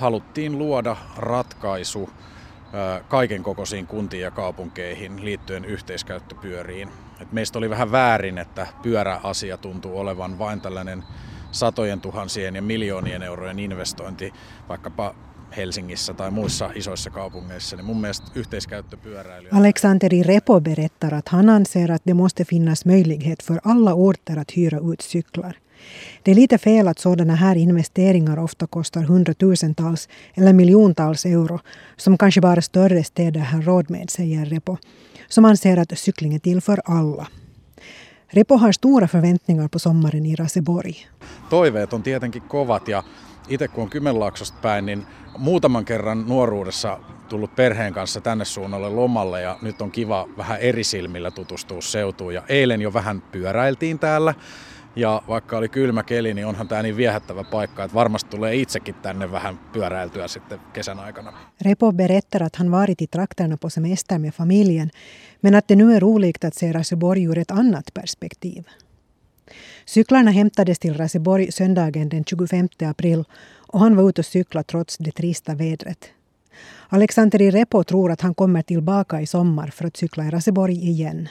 haluttiin luoda ratkaisu kaiken kokoisiin kuntiin ja kaupunkeihin liittyen yhteiskäyttöpyöriin. Et meistä oli vähän väärin, että pyöräasia tuntuu olevan vain tällainen satojen tuhansien ja miljoonien eurojen investointi vaikkapa Helsingissä tai muissa isoissa kaupungeissa, niin mun mielestä yhteiskäyttöpyöräily. Alexander Repo berättar att han anser att det måste finnas möjlighet för alla orter att hyra ut cyklar. Det är lite fel att sådana här investeringar ofta kostar hundratusentals eller miljontals euro som kanske bara större städer har råd med, säger Repo, som anser att cykling är till för alla. Repo har stora förväntningar på sommaren i Raseborg. Toiveet on tietenkin kovat ja itse kun on Kymenlaaksosta päin, niin muutaman kerran nuoruudessa tullut perheen kanssa tänne suunnalle lomalle ja nyt on kiva vähän eri silmillä tutustua seutuun. Ja eilen jo vähän pyöräiltiin täällä ja vaikka oli kylmä keli, niin onhan tämä niin viehättävä paikka, että varmasti tulee itsekin tänne vähän pyöräiltyä sitten kesän aikana. Repo berättar att han varit i trakterna på semester med familjen, men att det nu är roligt att se Raseborg ur ett annat perspektiv. Cyklarna hämtades till Raseborg söndagen den 25 april och han var ute och cykla trots det trista vädret. Alexander Repo tror att han kommer tillbaka i sommar för att cykla i Raseborg igen.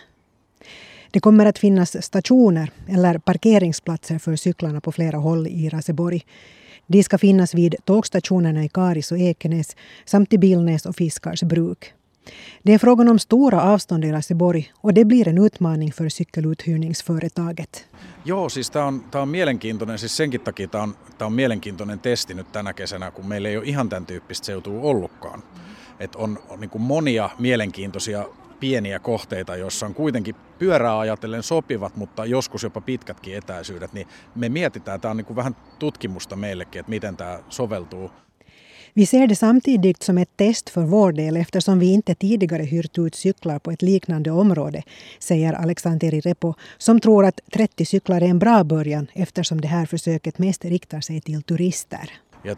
Det kommer att finnas stationer eller parkeringsplatser för cyklarna på flera håll i Raseborg. De ska finnas vid tågstationerna i Karis och Ekenäs samt i Billnäs och Fiskarsbruk. Det är frågan om stora avstånd i Raseborg och det blir en utmaning för cykeluthyrningsföretaget. Joo, siis tämä on mielenkiintoinen, siis senkin takia tämä on mielenkiintoinen testi nyt tänä kesänä, kun meillä ei ole ihan tämän tyyppistä seutua ollutkaan. Että on niin kuin monia mielenkiintoisia pieniä kohteita, joissa on kuitenkin pyörää ajatellen sopivat, mutta joskus jopa pitkätkin etäisyydet, niin me mietitään, tämä on niin kuin vähän tutkimusta meillekin, että miten tämä soveltuu. Vi ser det samtidigt som ett test för vår del eftersom vi inte tidigare hyrt ut cyklar på ett liknande område, säger Alexander Repo, som tror att 30 cyklar är en bra början eftersom det här försöket mest riktar sig till turister. Ja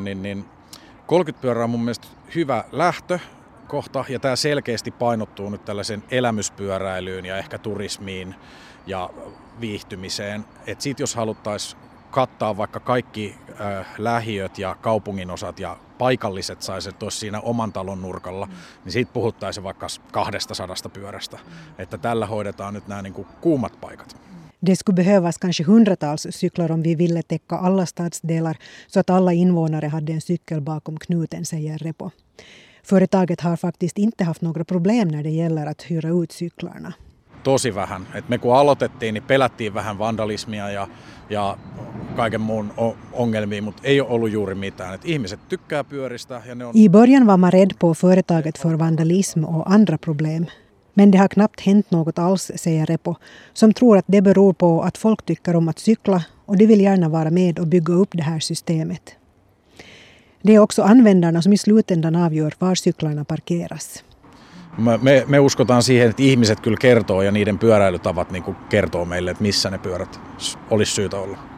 30 pyörää on mun mielestä hyvä lähtökohta ja tämä selkeästi painottuu nyt tällaisen elämyspyöräilyyn ja ehkä turismiin ja viihtymiseen. Et sit jos haluttaisiin kattaa vaikka kaikki lähiöt ja kaupunginosat ja paikalliset saiset olisi siinä oman talon nurkalla, niin siitä puhuttaisiin vaikka 200 pyörästä. Että tällä hoidetaan nyt nämä niin kuin kuumat paikat. Det skulle behövas kanske hundratals cyklar om vi ville täcka alla stadsdelar så att alla invånare hade en cykel bakom knuten, säger Repo. Företaget har faktiskt inte haft några problem när det gäller att hyra ut cyklarna. Tosi vähän. Et me kun aloitettiin, niin pelättiin vähän vandalismia ja kaiken muun ongelmia, mutta ei ole ollut juuri mitään. Et ihmiset tykkää pyöristä. Ja ne on... I början var man rädd på företaget för vandalism och andra problem. Men det har knappt hänt något alls, säger Repo, som tror att det beror på att folk tycker om att cykla och de vill gärna vara med och bygga upp det här systemet. Det är också användarna som i slutändan avgör var cyklarna parkeras. Me uskotaan siihen, että ihmiset kyllä kertoo ja niiden pyöräilytavat niin kuin kertoo meille, että missä ne pyörät olisi syytä olla.